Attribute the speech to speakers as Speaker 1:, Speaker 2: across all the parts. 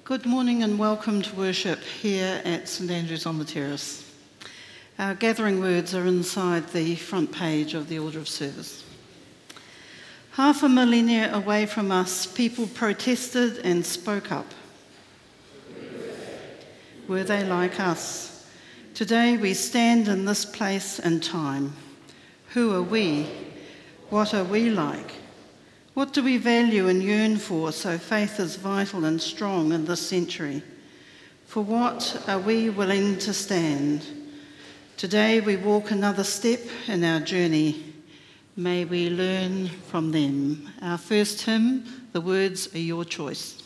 Speaker 1: Good morning and welcome to worship here at St Andrew's on the Terrace. Our gathering words are inside the front page of the Order of Service. Half a millennia away from us, people protested and spoke up. Were they like us? Today we stand in this place and time. Who are we? What are we like? What do we value and yearn for so faith is vital and strong in this century? For what are we willing to stand? Today we walk another step in our journey. May we learn from them. Our first hymn, the words are your choice.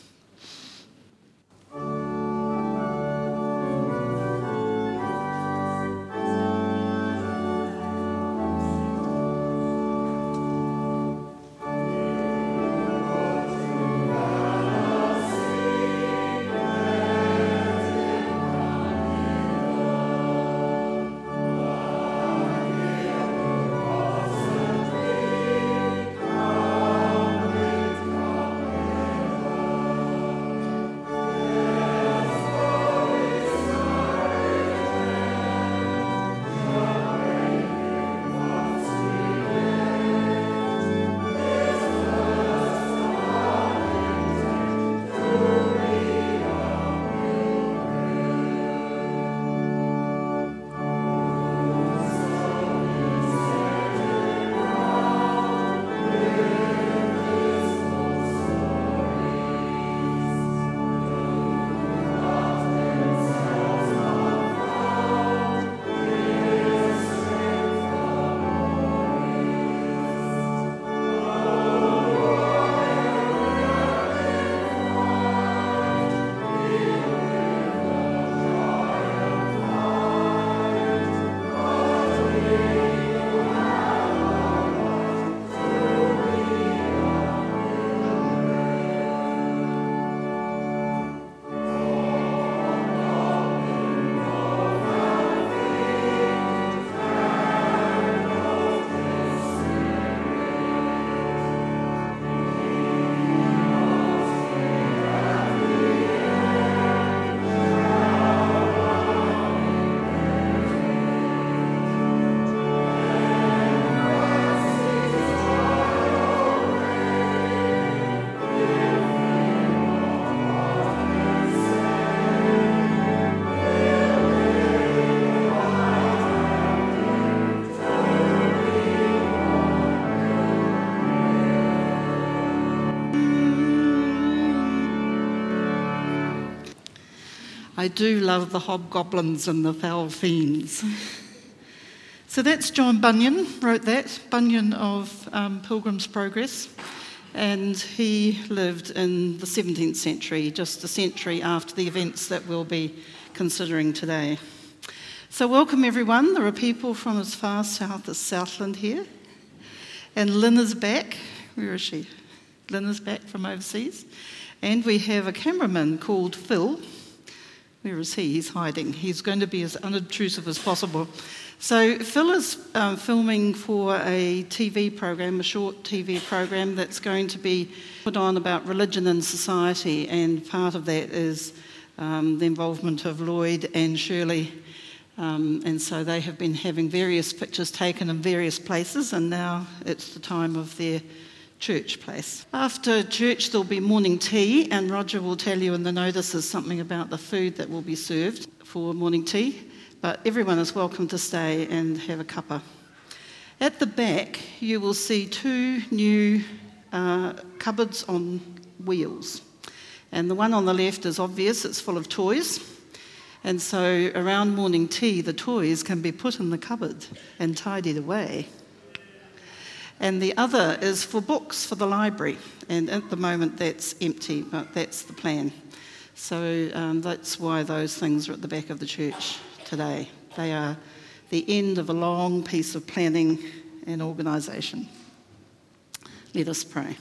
Speaker 1: I do love the hobgoblins and the foul fiends. So that's John Bunyan, wrote that, Bunyan of Pilgrim's Progress, and he lived in the 17th century, just a century after the events that we'll be considering today. So welcome everyone. There are people from as far south as Southland here, and Lynn is back. Where is she? Lynn is back from overseas, and we have a cameraman called Phil. Where is he? He's hiding. He's going to be as unobtrusive as possible. So Phil is filming for a TV program, a short TV program that's going to be put on about religion and society, and part of that is the involvement of Lloyd and Shirley. And so they have been having various pictures taken in various places, and now it's the time of their church place. After church there'll be morning tea, and Roger will tell you in the notices something about the food that will be served for morning tea, but everyone is welcome to stay and have a cuppa. At the back you will see two new cupboards on wheels, and the one on the left is obvious, it's full of toys, and so around morning tea the toys can be put in the cupboard and tidied away. And the other is for books for the library, and at the moment that's empty, but that's the plan. So that's why those things are at the back of the church today. They are the end of a long piece of planning and organisation. Let us pray.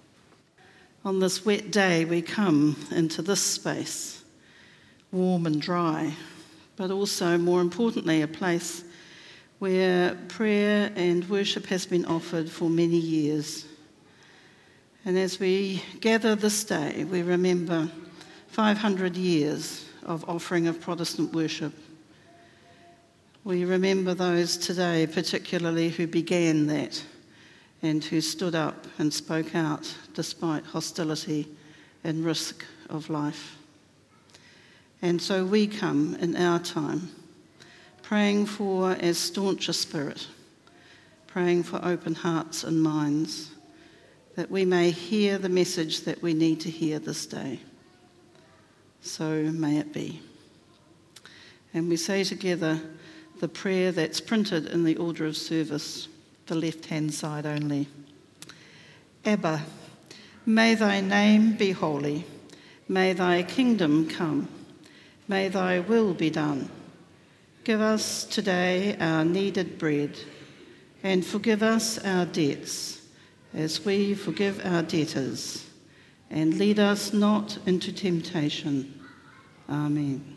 Speaker 1: On this wet day we come into this space, warm and dry, but also, more importantly, a place where prayer and worship has been offered for many years. And as we gather this day, we remember 500 years of offering of Protestant worship. We remember those today, particularly who began that and who stood up and spoke out despite hostility and risk of life. And so we come in our time, praying for as staunch a spirit, praying for open hearts and minds, that we may hear the message that we need to hear this day. So may it be. And we say together the prayer that's printed in the order of service, the left-hand side only. Abba, may thy name be holy. May thy kingdom come. May thy will be done. Give us today our needed bread, and forgive us our debts, as we forgive our debtors. And lead us not into temptation. Amen.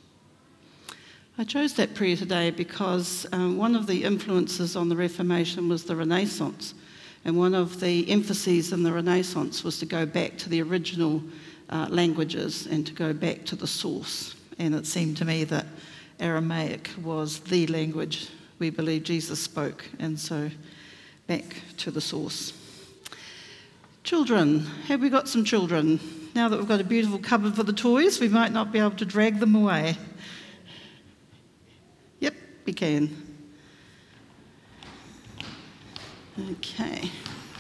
Speaker 1: I chose that prayer today because one of the influences on the Reformation was the Renaissance. And one of the emphases in the Renaissance was to go back to the original languages and to go back to the source. And it seemed to me that Aramaic was the language we believe Jesus spoke. And so back to the source. Children, have we got some children? Now that we've got a beautiful cupboard for the toys, we might not be able to drag them away. Yep, we can. Okay.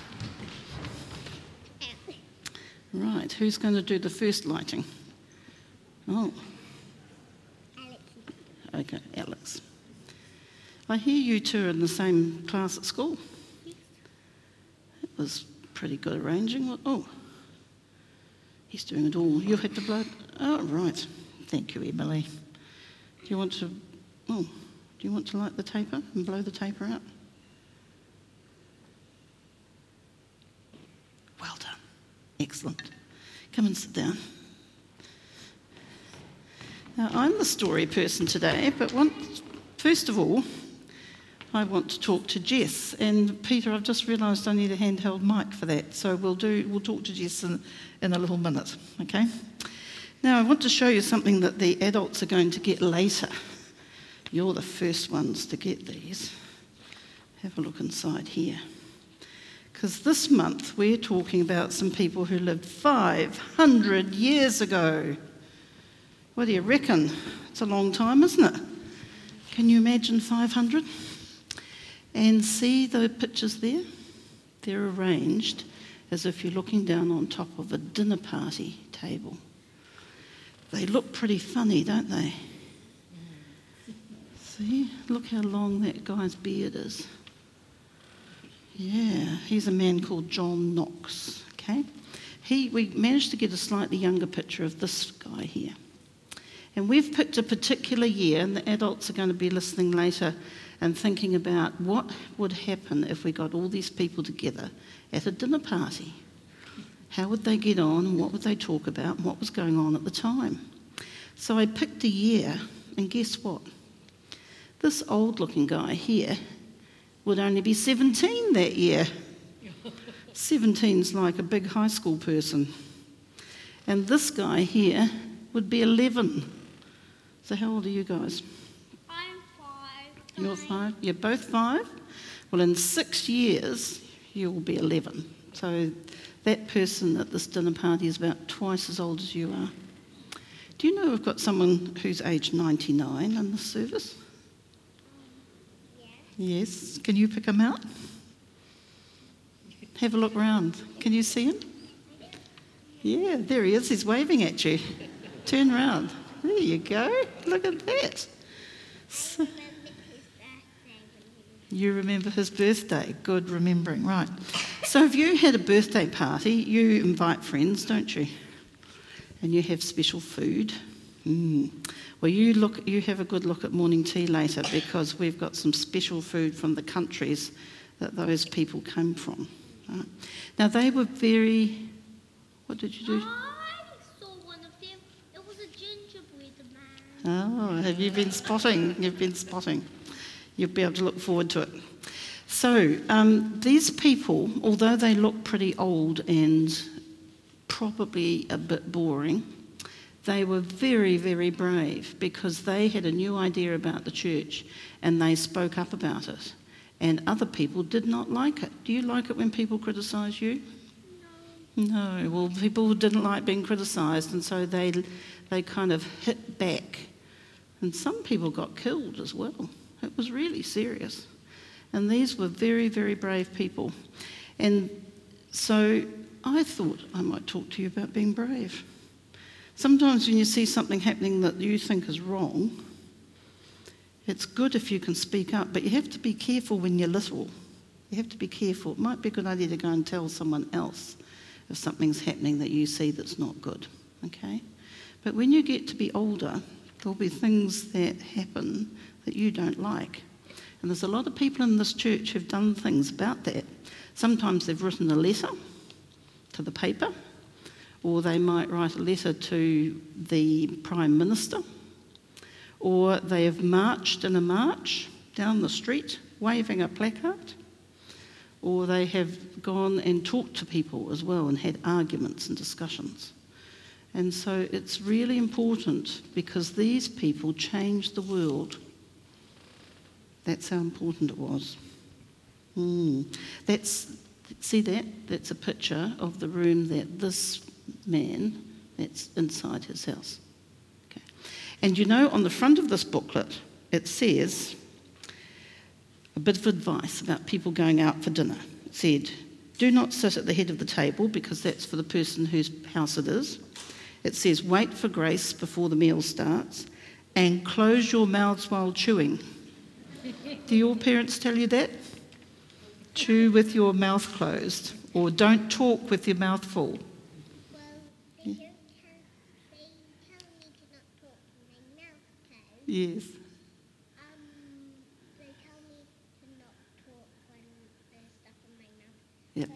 Speaker 1: Right, who's going to do the first lighting? Oh.
Speaker 2: Alex.
Speaker 1: Okay, Alex. I hear you two are in the same class at school. It was pretty good arranging. Oh, he's doing it all. You had to blow. Oh, right. Thank you, Emily. Do you want to light the taper and blow the taper out? Well done. Excellent. Come and sit down. Now, I'm the story person today, but first of all, I want to talk to Jess. And Peter, I've just realised I need a handheld mic for that, so we'll talk to Jess in a little minute, okay? Now, I want to show you something that the adults are going to get later. You're the first ones to get these. Have a look inside here. Because this month we're talking about some people who lived 500 years ago. What do you reckon? It's a long time, isn't it? Can you imagine 500? And see the pictures there? They're arranged as if you're looking down on top of a dinner party table. They look pretty funny, don't they? See? Look how long that guy's beard is. Yeah, he's a man called John Knox, okay? We managed to get a slightly younger picture of this guy here. And we've picked a particular year, and the adults are going to be listening later and thinking about what would happen if we got all these people together at a dinner party. How would they get on, and what would they talk about, and what was going on at the time? So I picked a year, and guess what? This old-looking guy here would only be 17 that year. 17's like a big high school person. And this guy here would be 11. So how old are you guys?
Speaker 2: I'm 5.
Speaker 1: You're 5? You're both 5? Well, in 6 years, you'll be 11. So that person at this dinner party is about twice as old as you are. Do you know we've got someone who's aged 99 in the service? Yes. Can you pick him out? Have a look round. Can you see him? Yeah, there he is. He's waving at you. Turn round. There you go. Look at that. So, you remember his birthday. Good remembering. Right. So if you had a birthday party, you invite friends, don't you? And you have special food. Well, you have a good look at morning tea later, because we've got some special food from the countries that those people came from. Right. Now, they were very... What did you do?
Speaker 2: I saw one of them. It was a gingerbread man.
Speaker 1: Oh, have you been spotting? You've been spotting. You'll be able to look forward to it. So, these people, although they look pretty old and probably a bit boring, they were very, very brave because they had a new idea about the church and they spoke up about it. And other people did not like it. Do you like it when people criticise you? No. Well, people didn't like being criticised, and so they kind of hit back. And some people got killed as well. It was really serious. And these were very, very brave people. And so I thought I might talk to you about being brave. Sometimes when you see something happening that you think is wrong, it's good if you can speak up, but you have to be careful when you're little. You have to be careful. It might be a good idea to go and tell someone else if something's happening that you see that's not good, okay? But when you get to be older, there'll be things that happen that you don't like. And there's a lot of people in this church who've done things about that. Sometimes they've written a letter to the paper, or they might write a letter to the Prime Minister, or they have marched in a march down the street waving a placard, or they have gone and talked to people as well and had arguments and discussions. And so it's really important because these people changed the world. That's how important it was. See that? That's a picture of the room that this man, that's inside his house. Okay. And you know, on the front of this booklet, it says a bit of advice about people going out for dinner. It said, do not sit at the head of the table because that's for the person whose house it is. It says, wait for grace before the meal starts and close your mouths while chewing. Do your parents tell you that? Chew with your mouth closed, or don't talk with your mouth full.
Speaker 2: Well, they tell me to not talk with my mouth closed.
Speaker 1: Yes.
Speaker 2: They tell me to not talk when there's stuff in my mouth.
Speaker 1: Yep.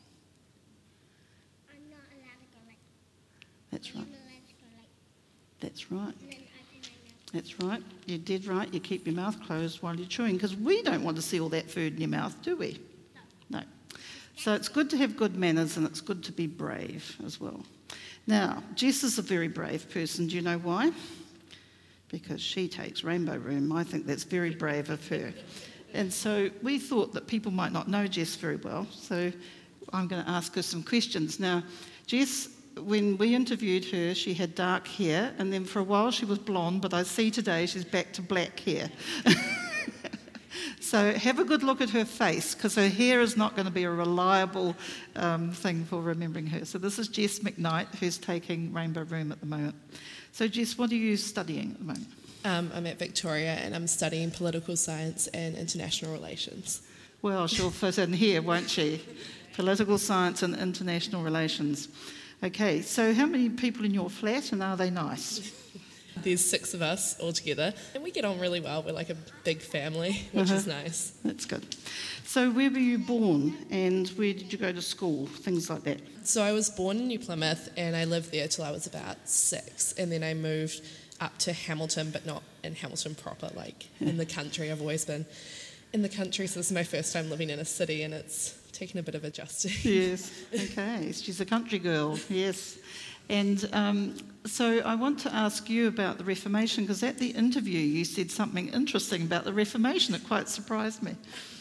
Speaker 2: But I'm not allowed to go like.
Speaker 1: That's right.
Speaker 2: I'm allowed to go like.
Speaker 1: That's right.
Speaker 2: And then open my mouth.
Speaker 1: That's right. You're dead right. You keep your mouth closed while you're chewing because we don't want to see all that food in your mouth, do we? No. So it's good to have good manners and it's good to be brave as well. Now, Jess is a very brave person. Do you know why? Because she takes Rainbow Room. I think that's very brave of her. And so we thought that people might not know Jess very well, so I'm going to ask her some questions. Now, Jess, when we interviewed her, she had dark hair, and then for a while she was blonde, but I see today she's back to black hair. So have a good look at her face, because her hair is not going to be a reliable thing for remembering her. So this is Jess McKnight, who's taking Rainbow Room at the moment. So Jess, what are you studying at the moment?
Speaker 3: I'm at Victoria and I'm studying political science and international relations.
Speaker 1: Well, she'll fit in here, won't she? Political science and international relations. Okay, so how many people in your flat and are they nice?
Speaker 3: There's 6 of us all together and we get on really well. We're like a big family, which is nice.
Speaker 1: That's good. So where were you born and where did you go to school? Things like that.
Speaker 3: So I was born in New Plymouth and I lived there till I was about 6, and then I moved up to Hamilton, but not in Hamilton proper, like in the country. I've always been in the country, so this is my first time living in a city and it's taken a bit of adjusting.
Speaker 1: Yes, okay. She's a country girl, yes. And so I want to ask you about the Reformation, because at the interview you said something interesting about the Reformation. It quite surprised me.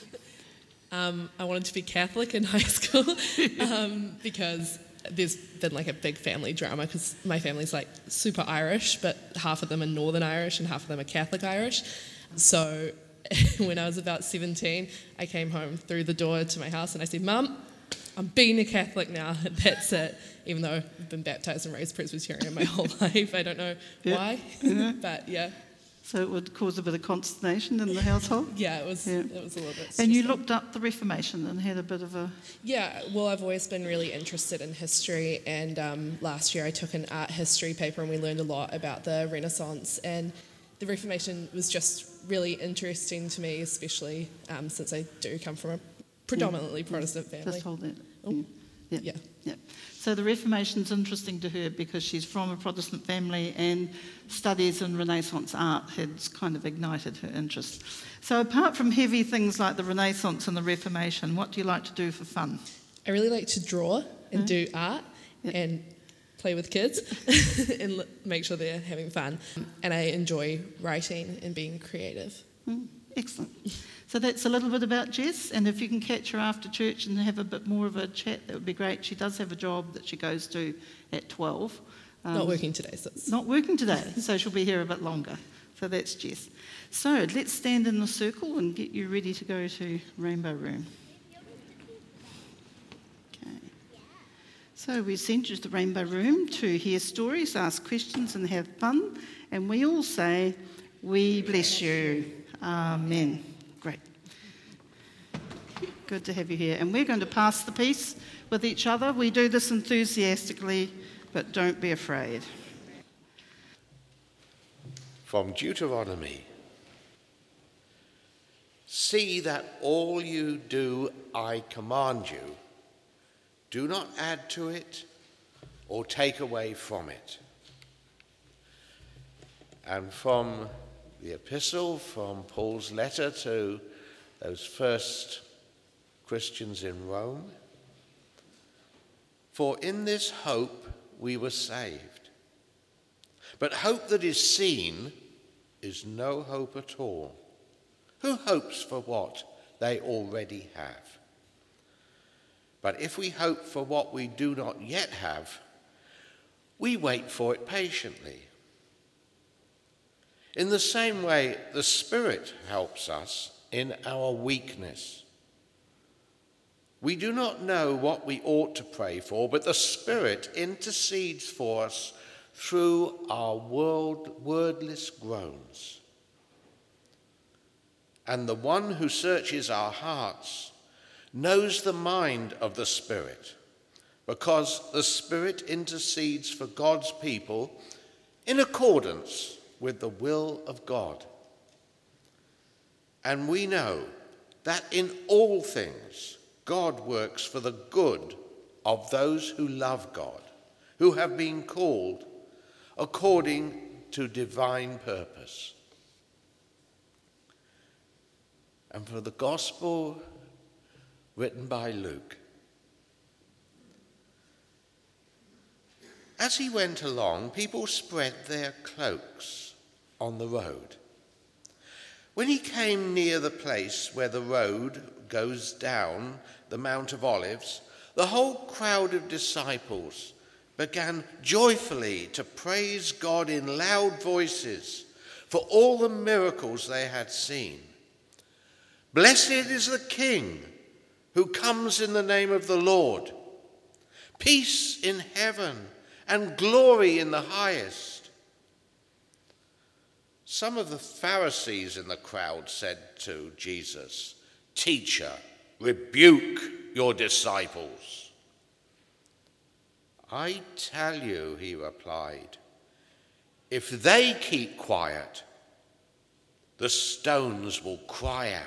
Speaker 3: I wanted to be Catholic in high school because there's been like a big family drama, because my family's like super Irish, but half of them are Northern Irish and half of them are Catholic Irish. So when I was about 17, I came home through the door to my house and I said, Mum, I'm being a Catholic now. That's it. Even though I've been baptised and raised Presbyterian my whole life. I don't know why, but yeah.
Speaker 1: So it would cause a bit of consternation in the household?
Speaker 3: Yeah, it was a little bit stressful.
Speaker 1: And you looked up the Reformation and had a bit of a...
Speaker 3: Yeah, well, I've always been really interested in history, and last year I took an art history paper and we learned a lot about the Renaissance, and the Reformation was just really interesting to me, especially since I do come from a predominantly Protestant family.
Speaker 1: Just hold that.
Speaker 3: Oh.
Speaker 1: Yeah. So the Reformation's interesting to her because she's from a Protestant family and studies in Renaissance art had kind of ignited her interest. So apart from heavy things like the Renaissance and the Reformation, what do you like to do for fun?
Speaker 3: I really like to draw and do art and play with kids and make sure they're having fun. And I enjoy writing and being creative.
Speaker 1: Excellent. So that's a little bit about Jess, and if you can catch her after church and have a bit more of a chat, that would be great. She does have a job that she goes to at 12.
Speaker 3: Not working today.
Speaker 1: Not working today, so she'll be here a bit longer. So that's Jess. So let's stand in the circle and get you ready to go to Rainbow Room. Okay. So we sent you to the Rainbow Room to hear stories, ask questions and have fun. And we all say, "We bless you." Amen. Great. Good to have you here. And we're going to pass the peace with each other. We do this enthusiastically, but don't be afraid.
Speaker 4: From Deuteronomy. See that all you do I command you. Do not add to it or take away from it. And from the epistle, from Paul's letter to those first Christians in Rome. For in this hope we were saved. But hope that is seen is no hope at all. Who hopes for what they already have? But if we hope for what we do not yet have, we wait for it patiently. In the same way, the Spirit helps us in our weakness. We do not know what we ought to pray for, but the Spirit intercedes for us through our wordless groans. And the one who searches our hearts knows the mind of the Spirit, because the Spirit intercedes for God's people in accordance with the will of God. And we know that in all things God works for the good of those who love God, who have been called according to divine purpose. And for the gospel written by Luke. As he went along, people spread their cloaks on the road. When he came near the place where the road goes down the Mount of Olives, the whole crowd of disciples began joyfully to praise God in loud voices for all the miracles they had seen. Blessed is the King who comes in the name of the Lord. Peace in heaven and glory in the highest. Some of the Pharisees in the crowd said to Jesus, "Teacher, rebuke your disciples." "I tell you," he replied, "if they keep quiet, the stones will cry out."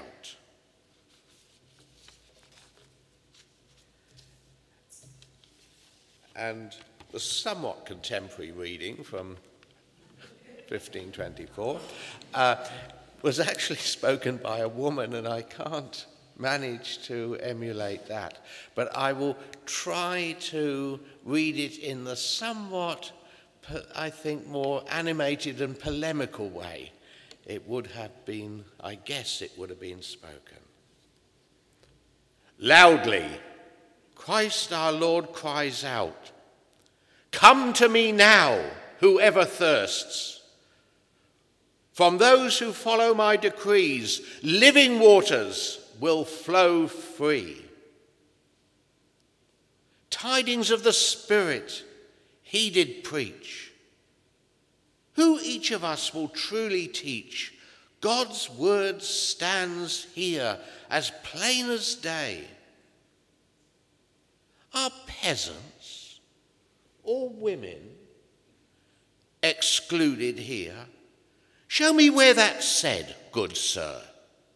Speaker 4: And the somewhat contemporary reading from 1524 was actually spoken by a woman, and I can't manage to emulate that. But I will try to read it in the somewhat, I think, more animated and polemical way it would have been, I guess it would have been spoken. Loudly, Christ our Lord cries out, "Come to me now, whoever thirsts. From those who follow my decrees, living waters will flow free." Tidings of the Spirit he did preach. Who each of us will truly teach? God's word stands here as plain as day. Are peasants or women excluded here? Show me where that's said, good sir.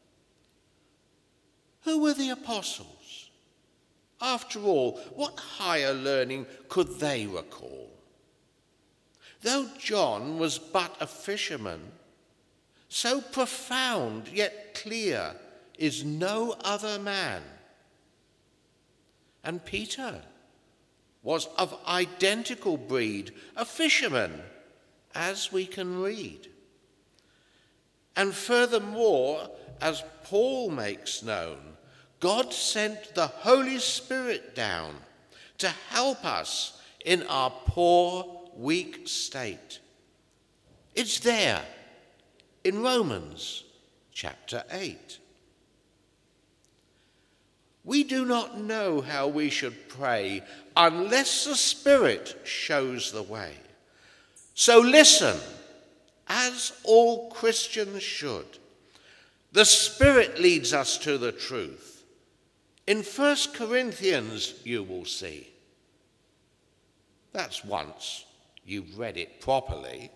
Speaker 4: Who were the apostles? After all, what higher learning could they recall? Though John was but a fisherman, so profound yet clear is no other man. And Peter, was of identical breed, a fisherman, as we can read. And furthermore, as Paul makes known, God sent the Holy Spirit down to help us in our poor, weak state. It's there in Romans chapter 8. We do not know how we should pray unless the Spirit shows the way. So listen, as all Christians should. The Spirit leads us to the truth. In 1 Corinthians, you will see. That's once you've read it properly.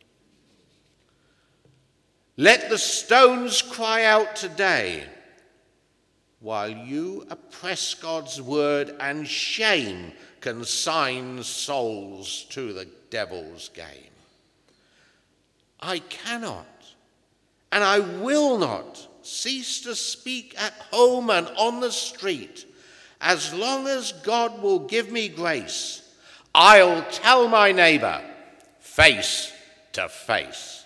Speaker 4: Let the stones cry out today, while you oppress God's word and shame consign souls to the devil's game. I cannot and I will not cease to speak at home and on the street. As long as God will give me grace, I'll tell my neighbor face to face.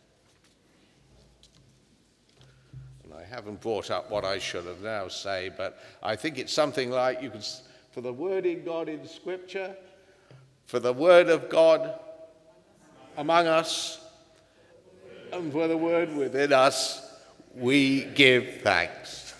Speaker 4: I haven't brought up what I should have now say, but I think it's something like you could, for the word in God in Scripture, for the word of God among us, and for the word within us, we give thanks.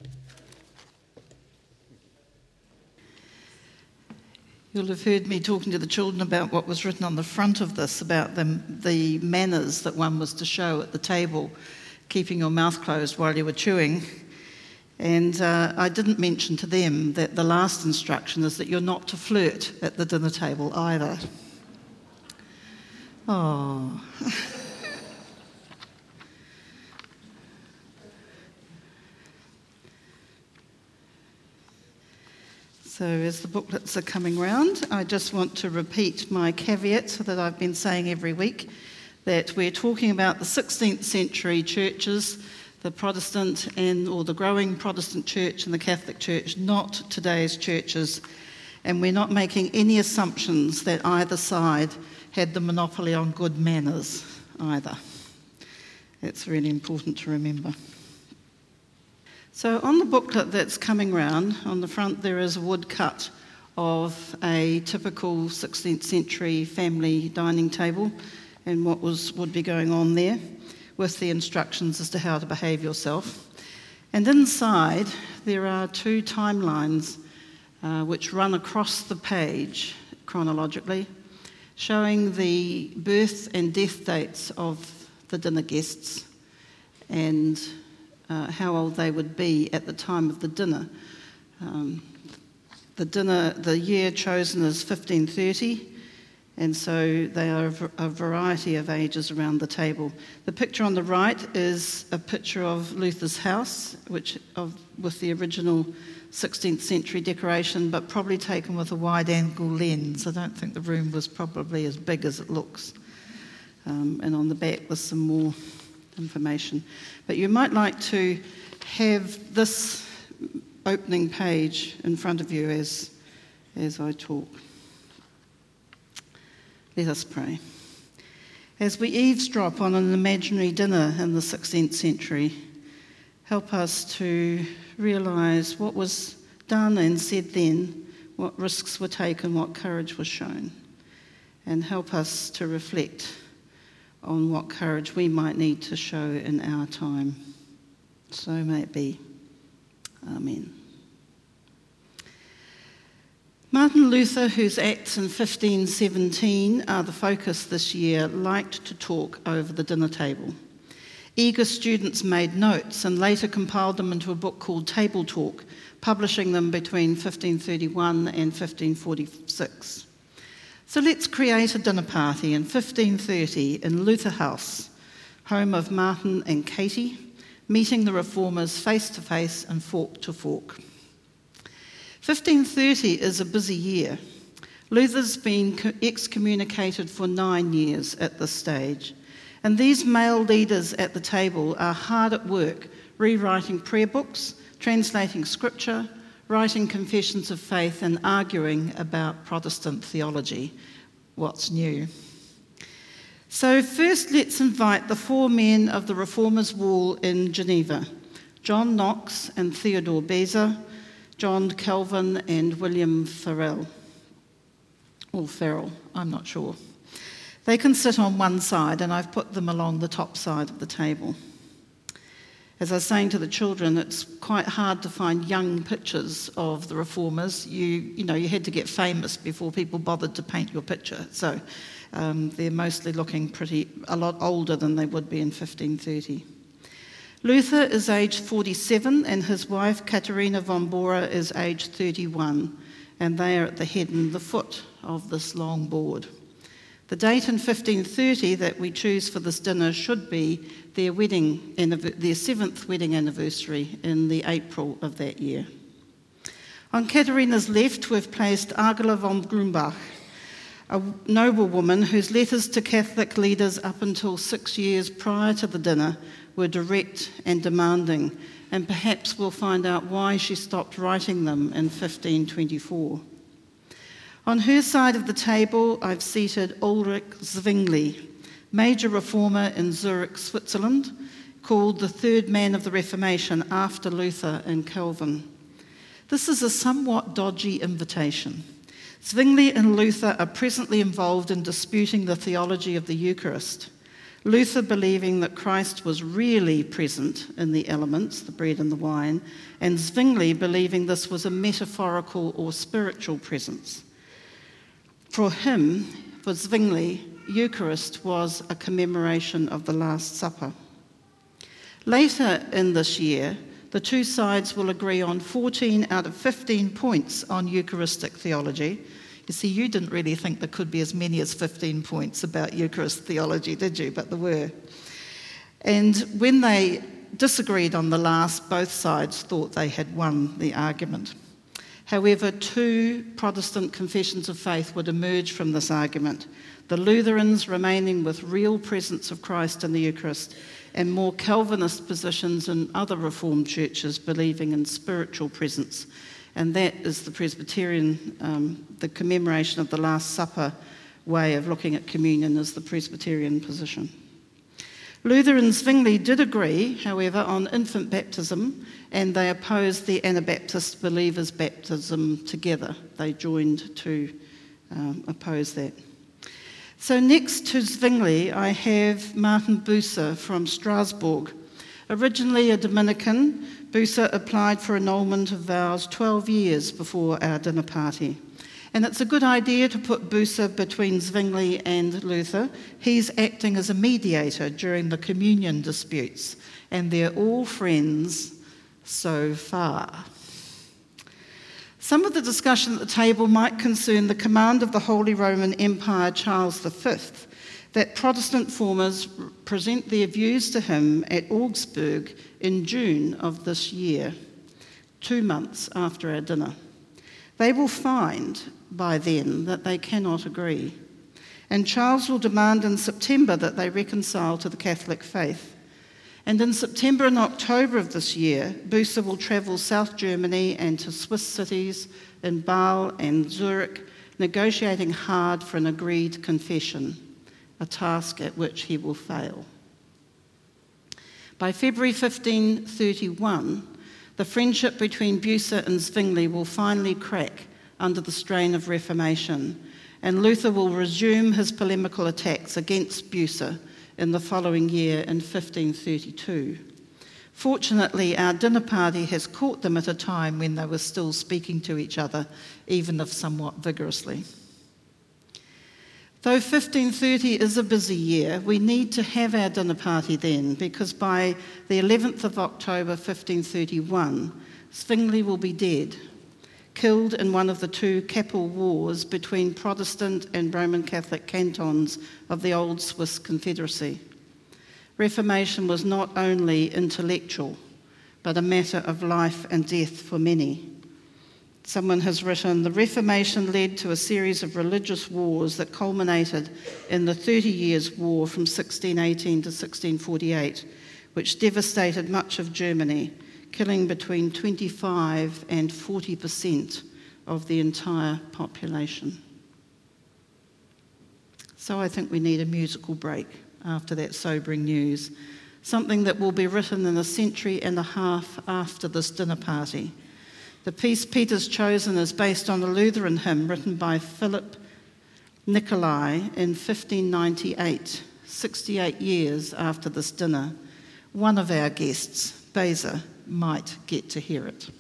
Speaker 1: You'll have heard me talking to the children about what was written on the front of this, about the manners that one was to show at the table, keeping your mouth closed while you were chewing. And I didn't mention to them that the last instruction is that you're not to flirt at the dinner table either. Oh. So as the booklets are coming round, I just want to repeat my caveat that I've been saying every week, that we're talking about the 16th century churches, the Protestant or the growing Protestant church and the Catholic church, not today's churches. And we're not making any assumptions that either side had the monopoly on good manners either. That's really important to remember. So on the booklet that's coming round, on the front there is a woodcut of a typical 16th century family dining table and what would be going on there, with the instructions as to how to behave yourself. And inside there are two timelines which run across the page chronologically, showing the birth and death dates of the dinner guests and how old they would be at the time of the dinner. The year chosen is 1530, and so they are a variety of ages around the table. The picture on the right is a picture of Luther's house, with the original 16th century decoration, but probably taken with a wide-angle lens. I don't think the room was probably as big as it looks. And on the back there's some more information. But you might like to have this opening page in front of you as I talk. Let us pray. As we eavesdrop on an imaginary dinner in the 16th century, help us to realise what was done and said then, what risks were taken, what courage was shown, and help us to reflect on what courage we might need to show in our time. So may it be. Amen. Martin Luther, whose acts in 1517 are the focus this year, liked to talk over the dinner table. Eager students made notes and later compiled them into a book called Table Talk, publishing them between 1531 and 1546. So let's create a dinner party in 1530 in Luther House, home of Martin and Katie, meeting the reformers face to face and fork to fork. 1530 is a busy year. Luther's been excommunicated for 9 years at this stage, and these male leaders at the table are hard at work rewriting prayer books, translating scripture, writing confessions of faith and arguing about Protestant theology. What's new? So first, let's invite the four men of the Reformers' Wall in Geneva: John Knox and Theodore Beza, John Calvin and William Farel. Or Farrell, I'm not sure. They can sit on one side, and I've put them along the top side of the table. As I was saying to the children, it's quite hard to find young pictures of the Reformers. You had to get famous before people bothered to paint your picture. So they're mostly looking a lot older than they would be in 1530. Luther is aged 47, and his wife, Katharina von Bora, is aged 31, and they are at the head and the foot of this long board. The date in 1530 that we choose for this dinner should be their 7th wedding anniversary in the April of that year. On Katharina's left, we've placed Agela von Grumbach, a noblewoman whose letters to Catholic leaders up until 6 years prior to the dinner were direct and demanding, and perhaps we'll find out why she stopped writing them in 1524. On her side of the table, I've seated Ulrich Zwingli, major reformer in Zurich, Switzerland, called the third man of the Reformation after Luther and Calvin. This is a somewhat dodgy invitation. Zwingli and Luther are presently involved in disputing the theology of the Eucharist. Luther believing that Christ was really present in the elements, the bread and the wine, and Zwingli believing this was a metaphorical or spiritual presence. For Zwingli, Eucharist was a commemoration of the Last Supper. Later in this year, the two sides will agree on 14 out of 15 points on Eucharistic theology. You see, you didn't really think there could be as many as 15 points about Eucharist theology, did you? But there were. And when they disagreed on the last, both sides thought they had won the argument. However, two Protestant confessions of faith would emerge from this argument: the Lutherans remaining with real presence of Christ in the Eucharist, and more Calvinist positions in other Reformed churches believing in spiritual presence. And that is the Presbyterian, the commemoration of the Last Supper way of looking at communion is the Presbyterian position. Luther and Zwingli did agree, however, on infant baptism, and they opposed the Anabaptist believers' baptism together. They joined to oppose that. So next to Zwingli, I have Martin Bucer from Strasbourg. Originally a Dominican, Bucer applied for annulment of vows 12 years before our dinner party. And it's a good idea to put Bucer between Zwingli and Luther. He's acting as a mediator during the communion disputes, and they're all friends so far. Some of the discussion at the table might concern the command of the Holy Roman Empire Charles V that Protestant formers present their views to him at Augsburg in June of this year, 2 months after our dinner. They will find by then that they cannot agree, and Charles will demand in September that they reconcile to the Catholic faith. And in September and October of this year, Bucer will travel South Germany and to Swiss cities in Bâle and Zurich, negotiating hard for an agreed confession, a task at which he will fail. By February 1531, the friendship between Bucer and Zwingli will finally crack under the strain of Reformation, and Luther will resume his polemical attacks against Bucer in the following year in 1532. Fortunately, our dinner party has caught them at a time when they were still speaking to each other, even if somewhat vigorously. Though 1530 is a busy year, we need to have our dinner party then, because by the 11th of October 1531, Zwingli will be dead, killed in one of the two Kappel Wars between Protestant and Roman Catholic cantons of the old Swiss Confederacy. Reformation was not only intellectual, but a matter of life and death for many. Someone has written, the Reformation led to a series of religious wars that culminated in the 30 Years' War from 1618 to 1648, which devastated much of Germany, killing between 25 and 40% of the entire population. So I think we need a musical break after that sobering news, something that will be written in a century and a half after this dinner party. The piece Peter's chosen is based on a Lutheran hymn written by Philip Nicolai in 1598, 68 years after this dinner. One of our guests, Beza, might get to hear it.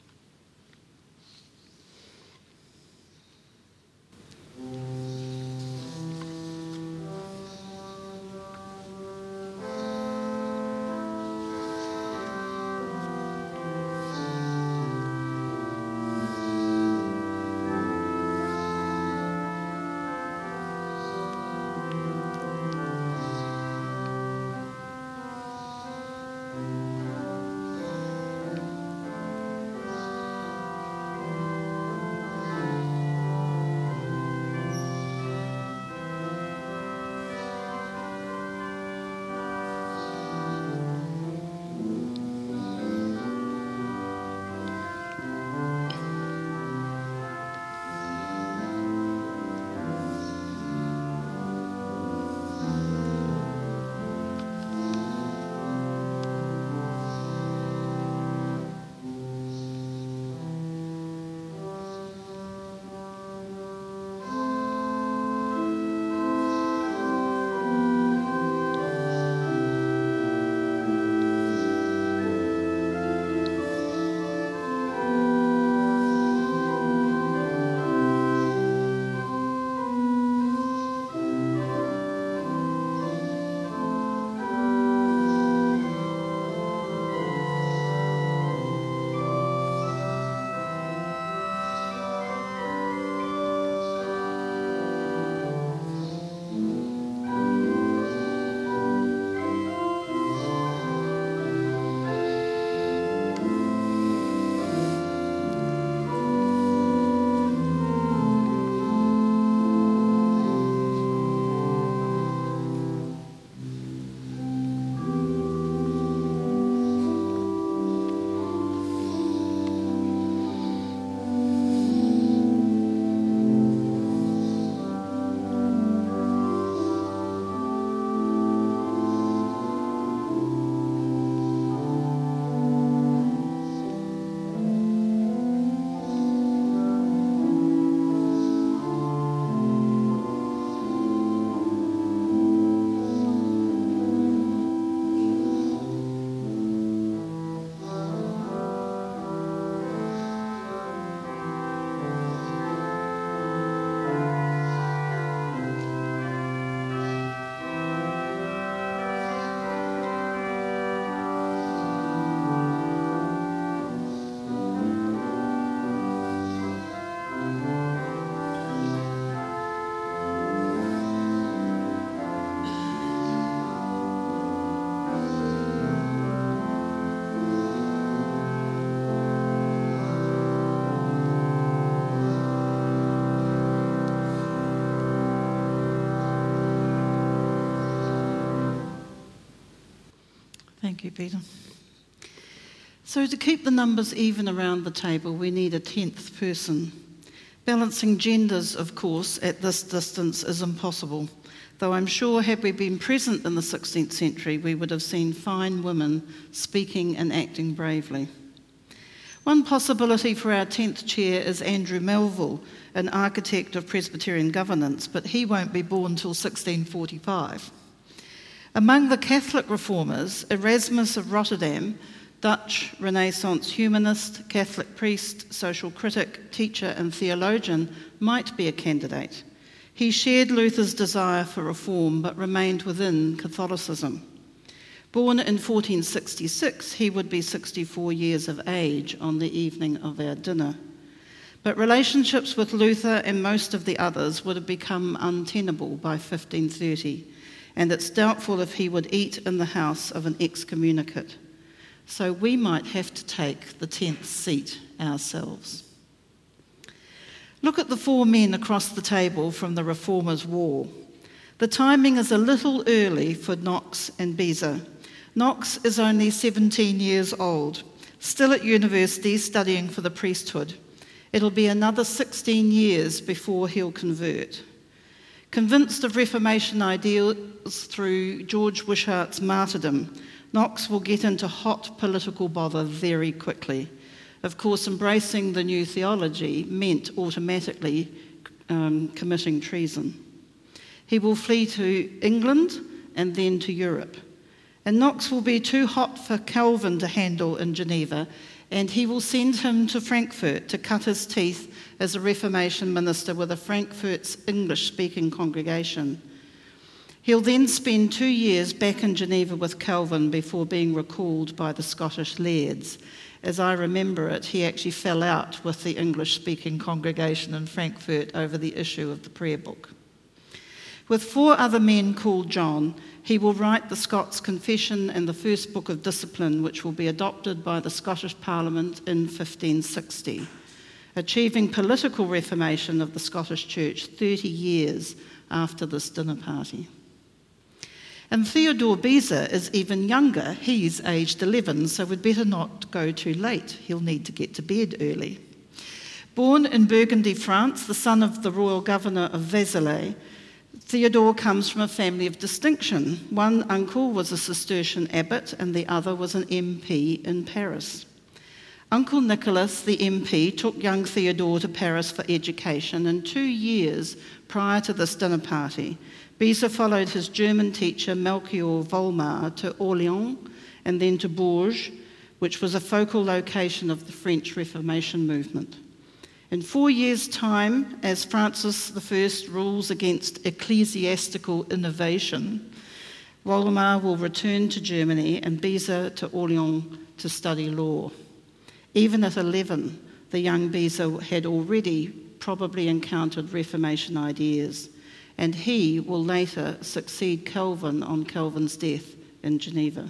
Speaker 1: Thank you, Peter. So to keep the numbers even around the table, we need a 10th person. Balancing genders, of course, at this distance is impossible, though I'm sure had we been present in the 16th century, we would have seen fine women speaking and acting bravely. One possibility for our 10th chair is Andrew Melville, an architect of Presbyterian governance, but he won't be born till 1645. Among the Catholic reformers, Erasmus of Rotterdam, Dutch Renaissance humanist, Catholic priest, social critic, teacher and theologian, might be a candidate. He shared Luther's desire for reform but remained within Catholicism. Born in 1466, he would be 64 years of age on the evening of our dinner. But relationships with Luther and most of the others would have become untenable by 1530, and it's doubtful if he would eat in the house of an excommunicate. So we might have to take the 10th seat ourselves. Look at the four men across the table from the Reformers' War. The timing is a little early for Knox and Beza. Knox is only 17 years old. still at university studying for the priesthood. It'll be another 16 years before he'll convert. Convinced of Reformation ideals through George Wishart's martyrdom, Knox will get into hot political bother very quickly. Of course, embracing the new theology meant automatically committing treason. He will flee to England and then to Europe. And Knox will be too hot for Calvin to handle in Geneva, and he will send him to Frankfurt to cut his teeth as a Reformation minister with a Frankfurt's English-speaking congregation. He'll then spend 2 years back in Geneva with Calvin before being recalled by the Scottish lairds. As I remember it, he actually fell out with the English-speaking congregation in Frankfurt over the issue of the prayer book. With 4 other men called John, he will write the Scots Confession and the first book of discipline, which will be adopted by the Scottish Parliament in 1560, achieving political reformation of the Scottish Church 30 years after this dinner party. And Theodore Beza is even younger. He's aged 11, so we'd better not go too late. He'll need to get to bed early. Born in Burgundy, France, the son of the royal governor of Vézelay, Theodore comes from a family of distinction. One uncle was a Cistercian abbot and the other was an MP in Paris. Uncle Nicholas, the MP, took young Theodore to Paris for education, and 2 years prior to this dinner party, Beza followed his German teacher Melchior Volmar to Orléans and then to Bourges, which was a focal location of the French Reformation movement. In 4 years' time, as Francis I rules against ecclesiastical innovation, Volmar will return to Germany and Beza to Orléans to study law. Even at 11, the young Beza had already probably encountered Reformation ideas, and he will later succeed Calvin on Calvin's death in Geneva.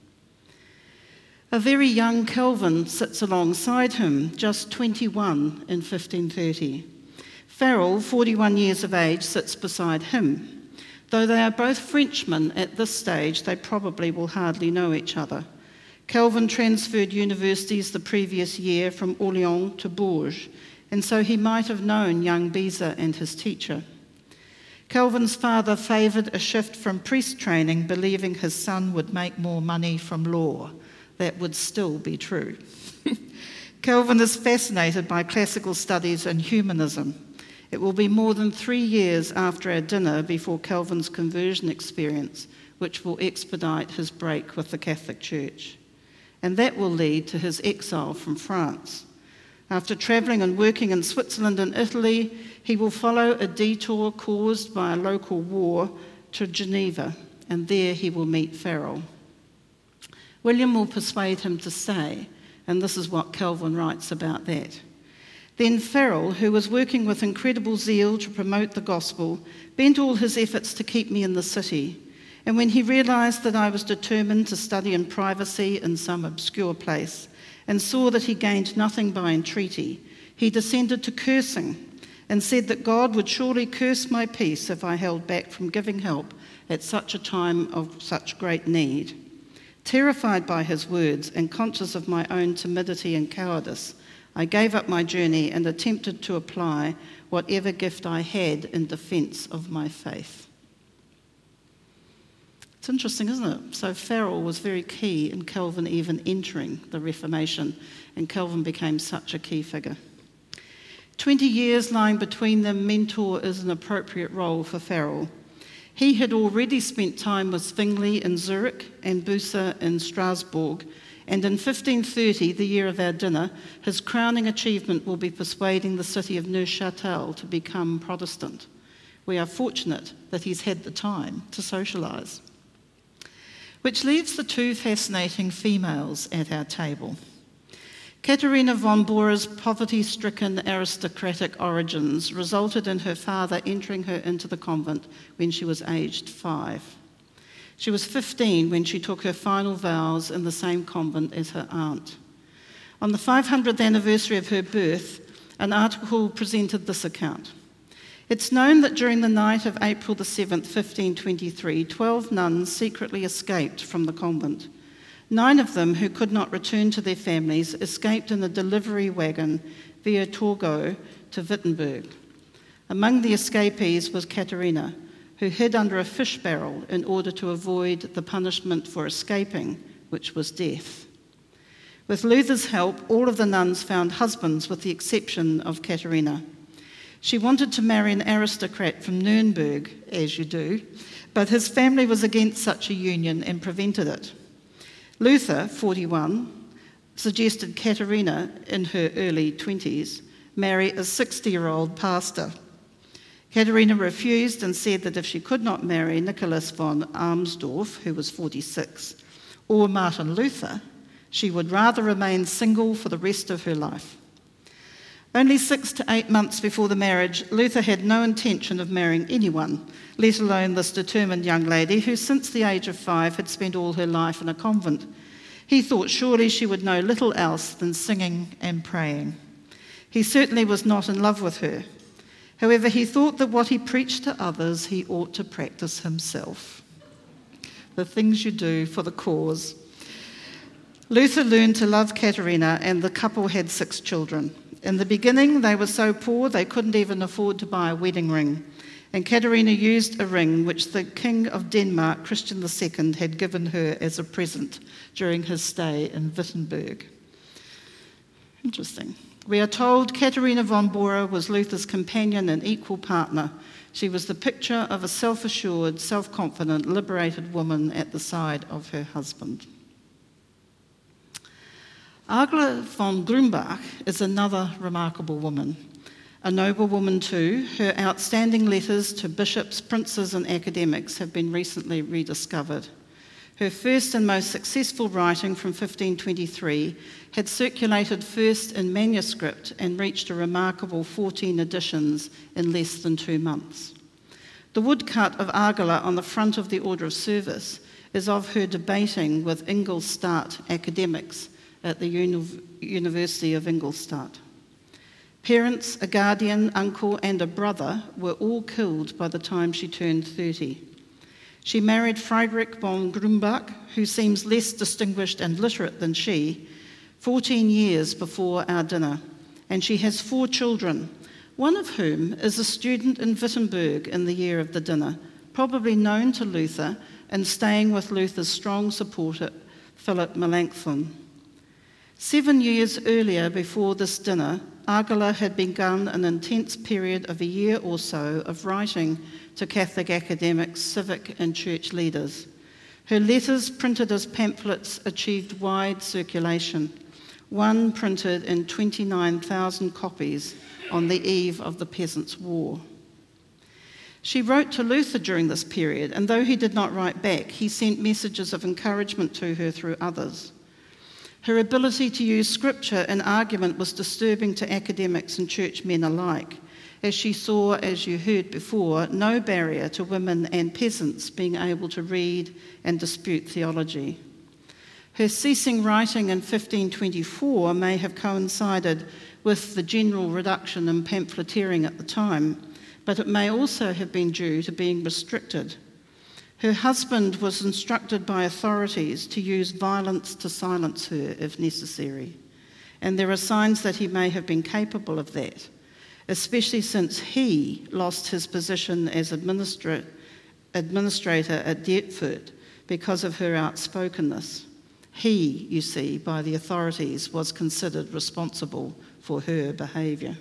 Speaker 1: A very young Calvin sits alongside him, just 21 in 1530. Farel, 41 years of age, sits beside him. Though they are both Frenchmen at this stage, they probably will hardly know each other. Calvin transferred universities the previous year from Orléans to Bourges, and so he might have known young Beza and his teacher. Calvin's father favoured a shift from priest training, believing his son would make more money from law. That would still be true. Calvin is fascinated by classical studies and humanism. It will be more than 3 years after our dinner before Calvin's conversion experience, which will expedite his break with the Catholic Church. And that will lead to his exile from France. After travelling and working in Switzerland and Italy, he will follow a detour caused by a local war to Geneva, and there he will meet Farel. William will persuade him to stay, and this is what Calvin writes about that. Then Farel, who was working with incredible zeal to promote the gospel, bent all his efforts to keep me in the city. And when he realised that I was determined to study in privacy in some obscure place, and saw that he gained nothing by entreaty, he descended to cursing, and said that God would surely curse my peace if I held back from giving help at such a time of such great need. Terrified by his words and conscious of my own timidity and cowardice, I gave up my journey and attempted to apply whatever gift I had in defence of my faith. It's interesting, isn't it? So Farel was very key in Calvin even entering the Reformation, and Calvin became such a key figure. 20 years lying between them, mentor is an appropriate role for Farel. He had already spent time with Zwingli in Zurich and Bucer in Strasbourg, and in 1530, the year of our dinner, his crowning achievement will be persuading the city of Neuchâtel to become Protestant. We are fortunate that he's had the time to socialise. Which leaves the 2 fascinating females at our table. Katharina von Bora's poverty-stricken aristocratic origins resulted in her father entering her into the convent when she was aged 5. She was 15 when she took her final vows in the same convent as her aunt. On the 500th anniversary of her birth, an article presented this account. It's known that during the night of April the 7th, 1523, 12 nuns secretly escaped from the convent. 9 of them, who could not return to their families, escaped in a delivery wagon via Torgau to Wittenberg. Among the escapees was Katharina, who hid under a fish barrel in order to avoid the punishment for escaping, which was death. With Luther's help, all of the nuns found husbands with the exception of Katharina. She wanted to marry an aristocrat from Nuremberg, as you do, but his family was against such a union and prevented it. Luther, 41, suggested Katharina, in her early 20s, marry a 60-year-old pastor. Katharina refused and said that if she could not marry Nicholas von Armsdorf, who was 46, or Martin Luther, she would rather remain single for the rest of her life. Only 6 to 8 months before the marriage, Luther had no intention of marrying anyone, let alone this determined young lady who since the age of 5 had spent all her life in a convent. He thought surely she would know little else than singing and praying. He certainly was not in love with her. However, he thought that what he preached to others, he ought to practice himself. The things you do for the cause. Luther learned to love Katharina, and the couple had 6 children. In the beginning, they were so poor they couldn't even afford to buy a wedding ring, and Katharina used a ring which the King of Denmark, Christian II, had given her as a present during his stay in Wittenberg. Interesting. We are told Katharina von Bora was Luther's companion and equal partner. She was the picture of a self-assured, self-confident, liberated woman at the side of her husband. Agla von Grumbach is another remarkable woman. A noble woman too, her outstanding letters to bishops, princes and academics have been recently rediscovered. Her first and most successful writing from 1523 had circulated first in manuscript and reached a remarkable 14 editions in less than 2 months. The woodcut of Agla on the front of the Order of Service is of her debating with Ingolstadt academics at the University of Ingolstadt. Parents, a guardian, uncle and a brother were all killed by the time she turned 30. She married Friedrich von Grumbach, who seems less distinguished and literate than she, 14 years before our dinner, and she has 4 children, one of whom is a student in Wittenberg in the year of the dinner, probably known to Luther and staying with Luther's strong supporter, Philip Melanchthon. 7 years earlier, before this dinner, Agla had begun an intense period of a year or so of writing to Catholic academics, civic and church leaders. Her letters, printed as pamphlets, achieved wide circulation, one printed in 29,000 copies on the eve of the Peasants' War. She wrote to Luther during this period, and though he did not write back, he sent messages of encouragement to her through others. Her ability to use scripture and argument was disturbing to academics and churchmen alike, as she saw, as you heard before, no barrier to women and peasants being able to read and dispute theology. Her ceasing writing in 1524 may have coincided with the general reduction in pamphleteering at the time, but it may also have been due to being restricted. Her husband was instructed by authorities to use violence to silence her if necessary, and there are signs that he may have been capable of that, especially since he lost his position as administrator at Dietfurt because of her outspokenness. He, you see, by the authorities, was considered responsible for her behaviour.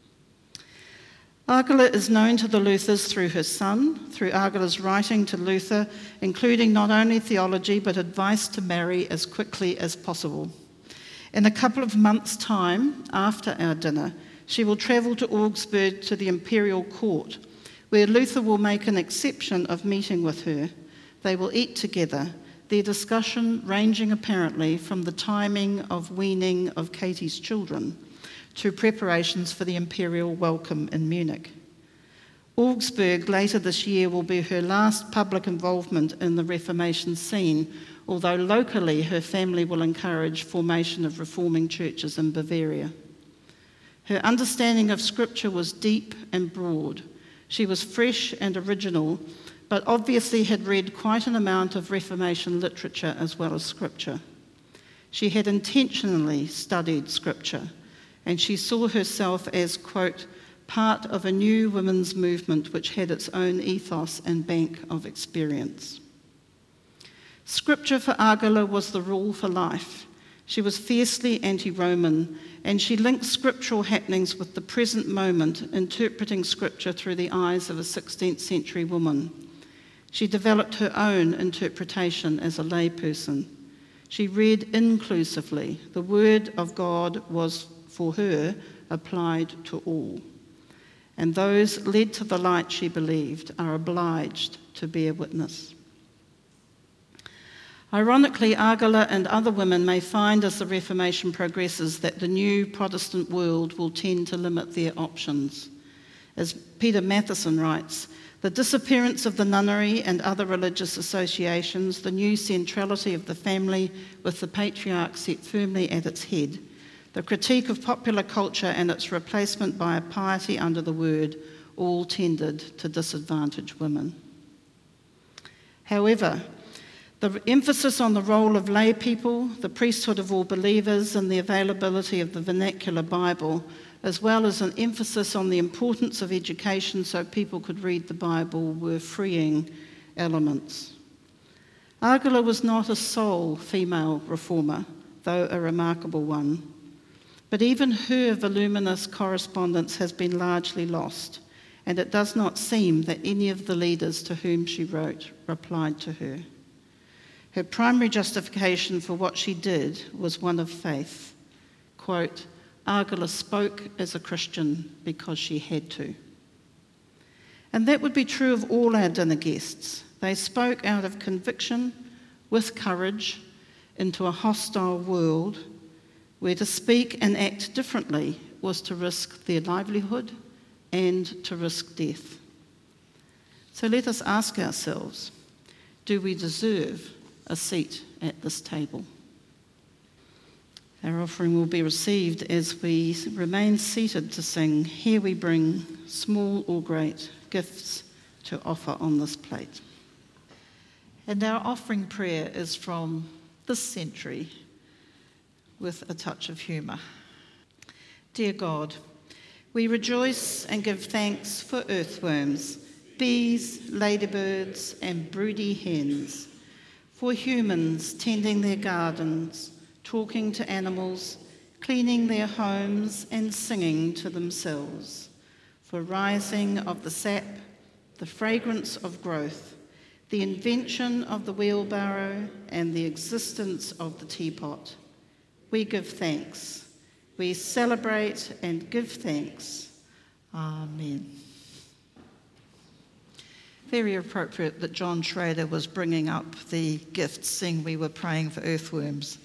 Speaker 1: Agla is known to the Luthers through her son, through Agla's writing to Luther, including not only theology but advice to marry as quickly as possible. In a couple of months' time, after our dinner, she will travel to Augsburg to the imperial court, where Luther will make an exception of meeting with her. They will eat together, their discussion ranging apparently from the timing of weaning of Katie's children to preparations for the imperial welcome in Munich. Augsburg later this year will be her last public involvement in the Reformation scene, although locally her family will encourage formation of reforming churches in Bavaria. Her understanding of Scripture was deep and broad. She was fresh and original, but obviously had read quite an amount of Reformation literature as well as scripture. She had intentionally studied scripture, and she saw herself as, quote, part of a new women's movement which had its own ethos and bank of experience. Scripture for Agala was the rule for life. She was fiercely anti-Roman, and she linked scriptural happenings with the present moment, interpreting scripture through the eyes of a 16th century woman. She developed her own interpretation as a layperson. She read inclusively. The word of God was, for her, applied to all. And those led to the light, she believed, are obliged to bear witness. Ironically, Agala and other women may find as the Reformation progresses that the new Protestant world will tend to limit their options. As Peter Matheson writes, the disappearance of the nunnery and other religious associations, the new centrality of the family with the patriarch set firmly at its head, the critique of popular culture and its replacement by a piety under the word, all tended to disadvantage women. However, the emphasis on the role of lay people, the priesthood of all believers, and the availability of the vernacular Bible, as well as an emphasis on the importance of education so people could read the Bible, were freeing elements. Agala was not a sole female reformer, though a remarkable one. But even her voluminous correspondence has been largely lost, and it does not seem that any of the leaders to whom she wrote replied to her. Her primary justification for what she did was one of faith. Quote, Agala spoke as a Christian because she had to. And that would be true of all our dinner guests. They spoke out of conviction, with courage, into a hostile world where to speak and act differently was to risk their livelihood and to risk death. So let us ask ourselves, do we deserve a seat at this table? Our offering will be received as we remain seated to sing, Here we bring, small or great, gifts to offer on this plate. And our offering prayer is from this century with a touch of humour. Dear God, we rejoice and give thanks for earthworms, bees, ladybirds and broody hens, for humans tending their gardens, talking to animals, cleaning their homes and singing to themselves, for rising of the sap, the fragrance of growth, the invention of the wheelbarrow and the existence of the teapot. We give thanks. We celebrate and give thanks. Amen. Very appropriate that John Schrader was bringing up the gifts, seeing we were praying for earthworms.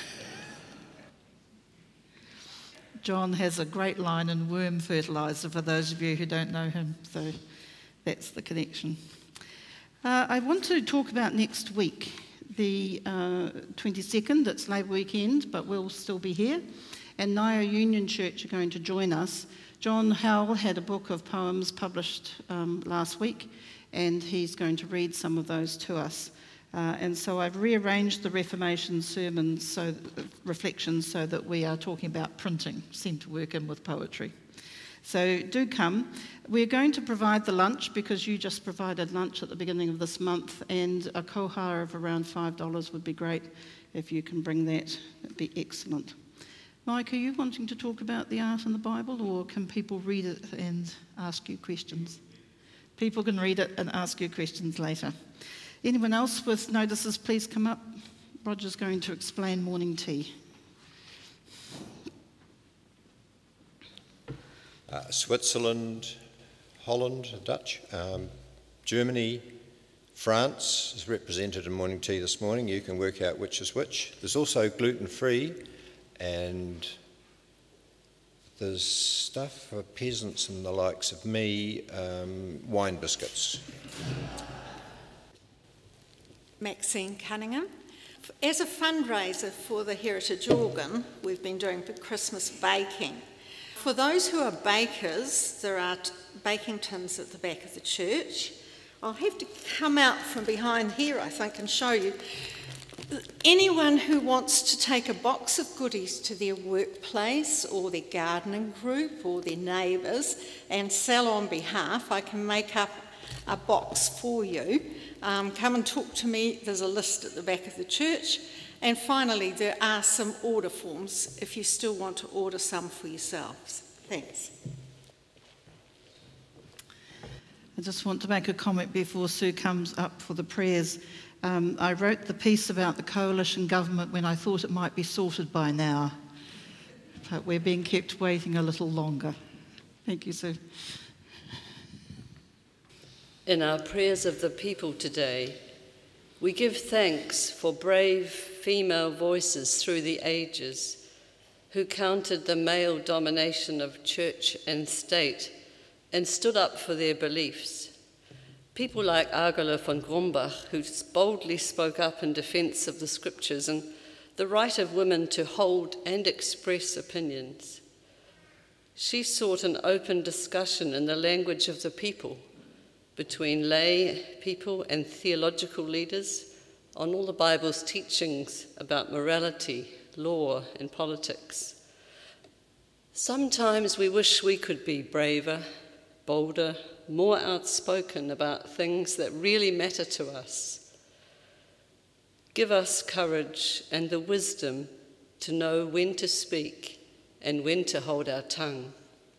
Speaker 1: John has a great line in Worm Fertiliser, for those of you who don't know him, so that's the connection. I want to talk about next week, the 22nd. It's Labour Weekend, but we'll still be here. And Naya Union Church are going to join us. John Howell had a book of poems published last week, and he's going to read some of those to us. And so I've rearranged the Reformation sermons, reflections, so that we are talking about printing. Seem to work in with poetry. So do come. We're going to provide the lunch because you just provided lunch at the beginning of this month, and a kohara of around $5 would be great. If you can bring that, it'd be excellent. Mike, are you wanting to talk about the art in the Bible, or can people read it and ask you questions? People can read it and ask you questions later. Anyone else with notices, please come up. Roger's going to explain morning tea.
Speaker 5: Switzerland, Holland, Dutch, Germany, France is represented in morning tea this morning. You can work out which is which. There's also gluten-free, and there's stuff for peasants and the likes of me, wine biscuits.
Speaker 6: Maxine Cunningham. As a fundraiser for the Heritage Organ, we've been doing Christmas baking. For those who are bakers, there are baking tins at the back of the church. I'll have to come out from behind here, I think, and show you. Anyone who wants to take a box of goodies to their workplace or their gardening group or their neighbours and sell on behalf, I can make up a box for you. Come and talk to me. There's a list at the back of the church. And finally, there are some order forms if you still want to order some for yourselves. Thanks.
Speaker 1: I just want to make a comment before Sue comes up for the prayers. I wrote the piece about the coalition government when I thought it might be sorted by now, but we're being kept waiting a little longer. Thank you, Sue.
Speaker 7: In our prayers of the people today, we give thanks for brave female voices through the ages who countered the male domination of church and state and stood up for their beliefs. People like Agela von Grumbach, who boldly spoke up in defence of the scriptures and the right of women to hold and express opinions. She sought an open discussion in the language of the people between lay people and theological leaders on all the Bible's teachings about morality, law, and politics. Sometimes we wish we could be braver, bolder, more outspoken about things that really matter to us. Give us courage and the wisdom to know when to speak and when to hold our tongue.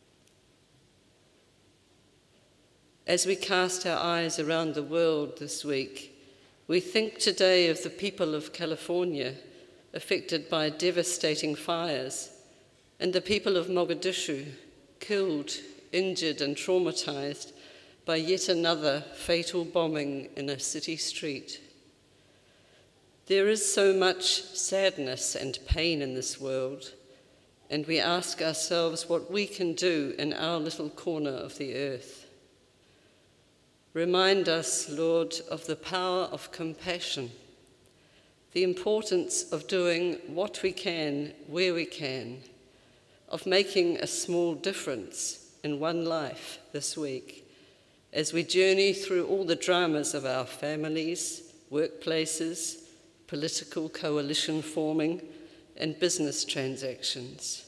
Speaker 7: As we cast our eyes around the world this week, we think today of the people of California affected by devastating fires and the people of Mogadishu killed, injured and traumatized by yet another fatal bombing in a city street. There is so much sadness and pain in this world, and we ask ourselves what we can do in our little corner of the earth. Remind us, Lord, of the power of compassion, the importance of doing what we can where we can, of making a small difference in one life this week, as we journey through all the dramas of our families, workplaces, political coalition forming, and business transactions.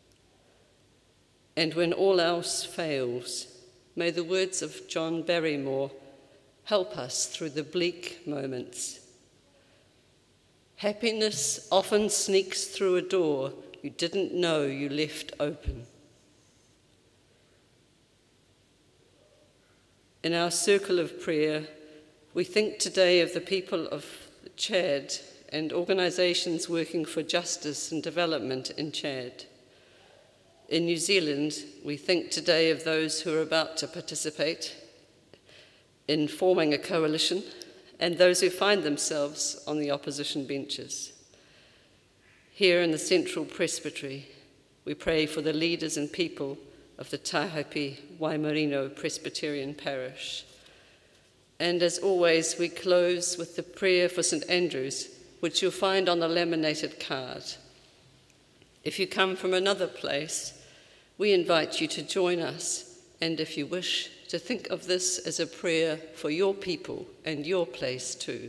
Speaker 7: And when all else fails, may the words of John Barrymore help us through the bleak moments. Happiness often sneaks through a door you didn't know you left open. In our circle of prayer, we think today of the people of Chad and organisations working for justice and development in Chad. In New Zealand, we think today of those who are about to participate in forming a coalition and those who find themselves on the opposition benches. Here in the Central Presbytery, we pray for the leaders and people of the Taihape Waimarino Presbyterian Parish. And as always, we close with the prayer for St. Andrew's, which you'll find on the laminated card. If you come from another place, we invite you to join us, and if you wish, to think of this as a prayer for your people and your place too.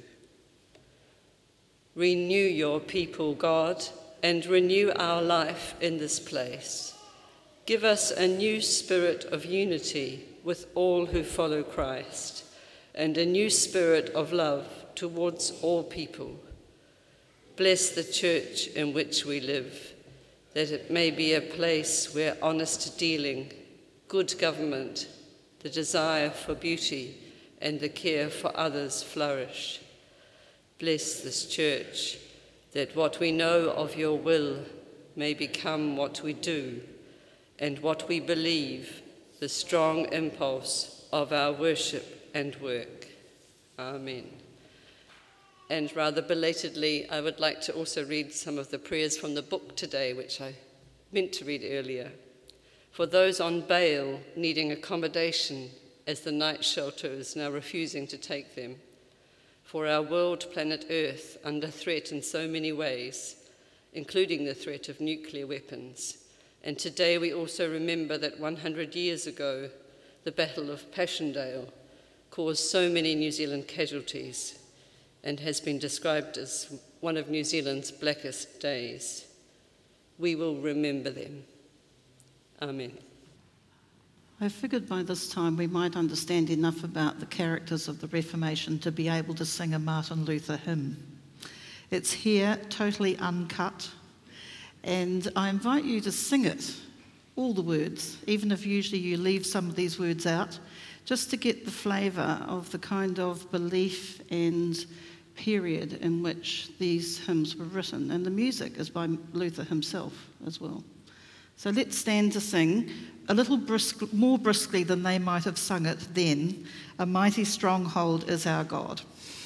Speaker 7: Renew your people, God, and renew our life in this place. Give us a new spirit of unity with all who follow Christ, and a new spirit of love towards all people. Bless the church in which we live, that it may be a place where honest dealing, good government, the desire for beauty, and the care for others flourish. Bless this church, that what we know of your will may become what we do, and what we believe, the strong impulse of our worship and work. Amen. And rather belatedly, I would like to also read some of the prayers from the book today, which I meant to read earlier. For those on bail needing accommodation, as the night shelter is now refusing to take them. For our world, planet Earth, under threat in so many ways, including the threat of nuclear weapons. And today we also remember that 100 years ago, the Battle of Passchendaele caused so many New Zealand casualties and has been described as one of New Zealand's blackest days. We will remember them. Amen.
Speaker 1: I figured by this time we might understand enough about the characters of the Reformation to be able to sing a Martin Luther hymn. It's here, totally uncut, and I invite you to sing it, all the words, even if usually you leave some of these words out, just to get the flavour of the kind of belief and period in which these hymns were written. And the music is by Luther himself as well. So let's stand to sing, a little more briskly than they might have sung it then. A mighty stronghold is our God.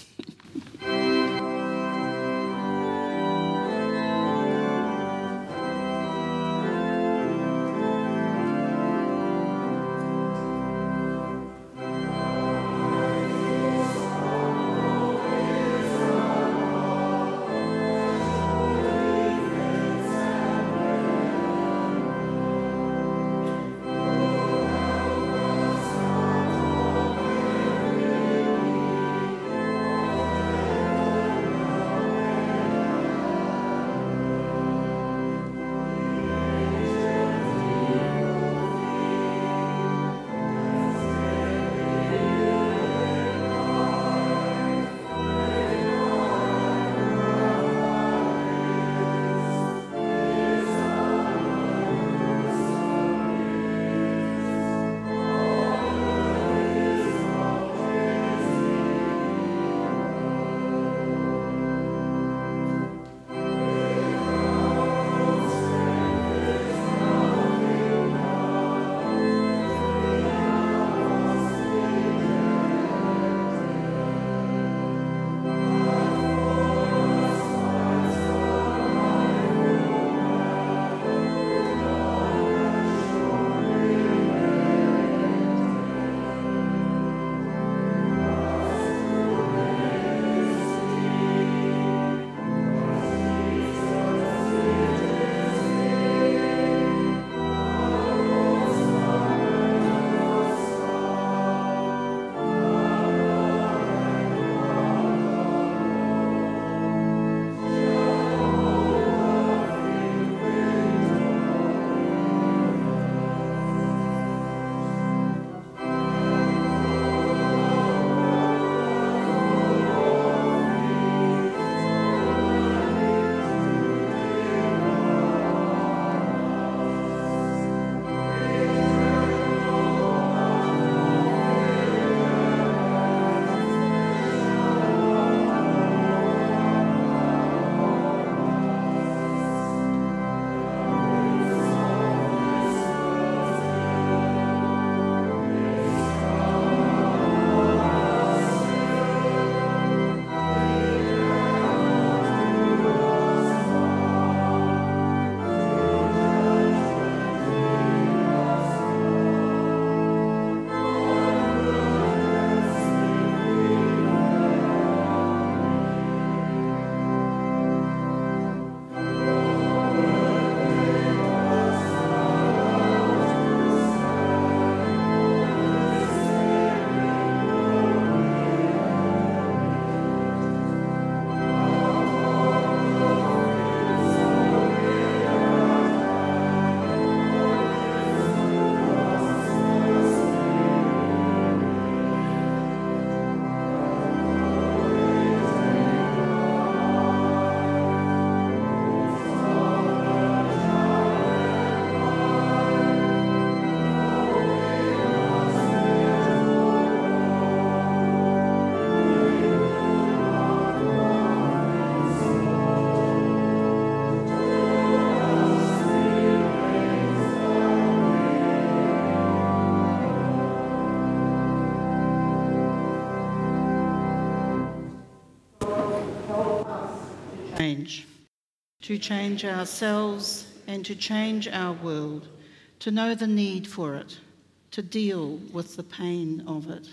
Speaker 1: To change ourselves and to change our world, to know the need for it, to deal with the pain of it,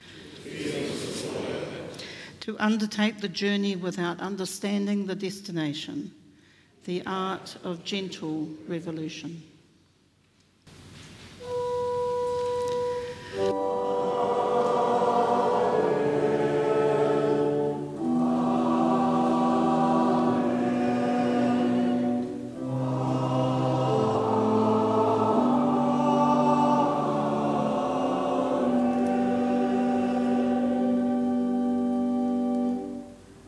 Speaker 1: to undertake the journey without understanding the destination, the art of gentle revolution.